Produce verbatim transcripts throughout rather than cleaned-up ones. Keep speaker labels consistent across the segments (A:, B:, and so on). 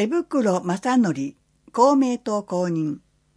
A: 江袋正則公明党公認。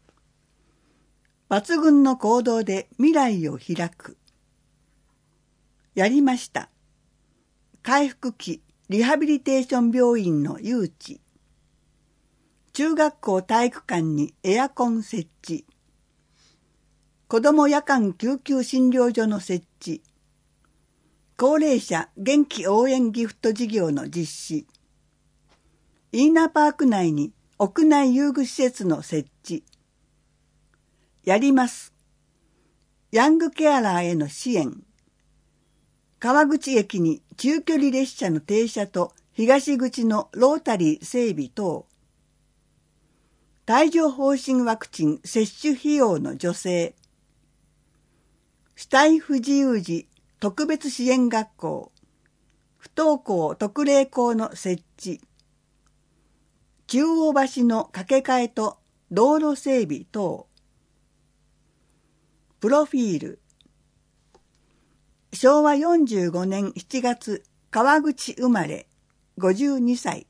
A: 抜群の行動で未来を開く。やりました。回復期リハビリテーション病院の誘致。中学校体育館にエアコン設置。子ども夜間救急診療所の設置。高齢者元気応援ギフト事業の実施。イーナパーク内に屋内遊具施設の設置。やります。ヤングケアラーへの支援。川口駅に中距離列車の停車と東口のロータリー整備等。帯状疱疹ワクチン接種費用の助成。肢体不自由児特別支援学校。不登校特例校の設置。中央橋の架け替えと道路整備等。プロフィール。しょうわよんじゅうごねんしちがつ川口生まれ、ごじゅうにさい。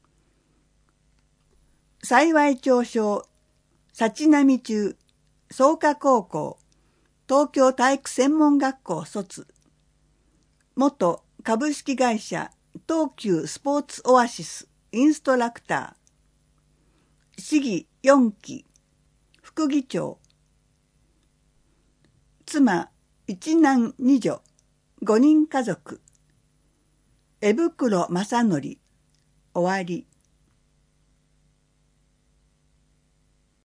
A: 幸町小幸並中草加高校東京体育専門学校卒。元株式会社東急スポーツオアシスインストラクター。市議よんき、副議長。妻一男二女、ごにん家族。江袋正則、終わり。